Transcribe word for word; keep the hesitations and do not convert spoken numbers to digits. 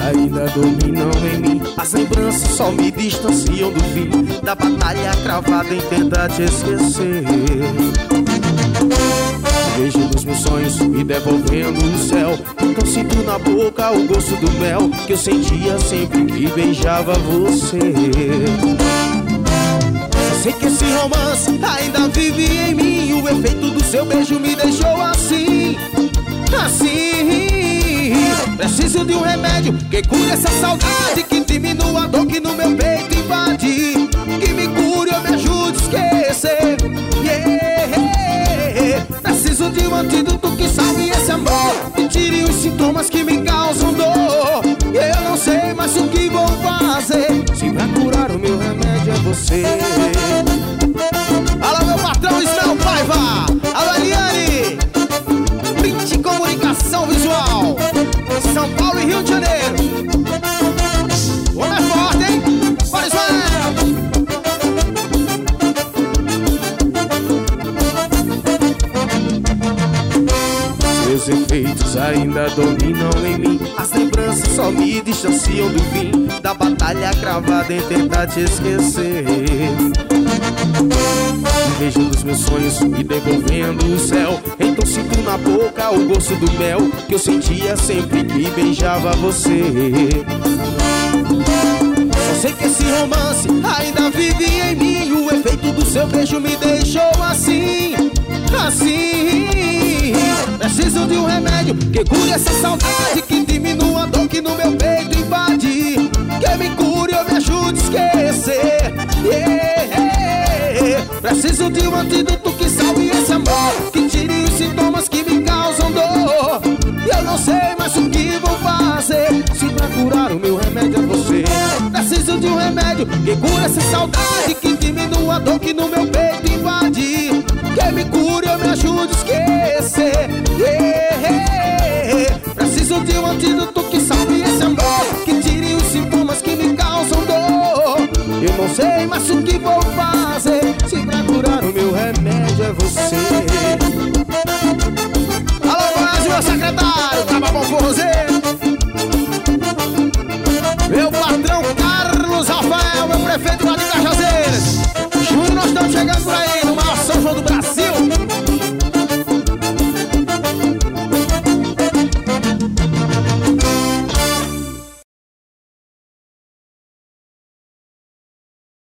ainda dominam em mim. As lembranças só me distanciam do fim da batalha cravada em tentar te esquecer. Vejo nos meus sonhos me devolvendo o céu. Então sinto na boca o gosto do mel que eu sentia sempre que beijava você. Só sei que esse romance ainda vive em mim. O efeito do seu beijo me deixou assim, assim. Preciso de um remédio que cure essa saudade, que diminua a dor que no meu peito invade, que me cure ou me ajude a esquecer. Yeah. Preciso de um antídoto que salve esse amor, que tire os sintomas que me causam dor. Eu não sei mais o que vou fazer, se pra curar o meu remédio é você. Alô, meu patrão Ismael Paiva. Alô, Eliane. Print Comunicação Visual, São Paulo e Rio de Janeiro. O homem é forte, hein? Bora, Ismael. Seus efeitos ainda dominam em mim. As lembranças só me distanciam do fim da batalha cravada em tentar te esquecer. Vejo nos meus sonhos me devolvendo o céu. Então sinto na boca o gosto do mel que eu sentia sempre que beijava você. Só sei que esse romance ainda vive em mim. O efeito do seu beijo me deixou assim, assim. Preciso de um remédio que cure essa saudade, que diminua a dor que no meu peito invade, que me cure ou me ajude a esquecer. Yeah. Preciso de um antídoto que salve esse amor, que tire os sintomas que me causam dor. E eu não sei mais o que vou fazer, se pra curar o meu remédio é você. Preciso de um remédio que cure essa saudade, que diminua a dor que no meu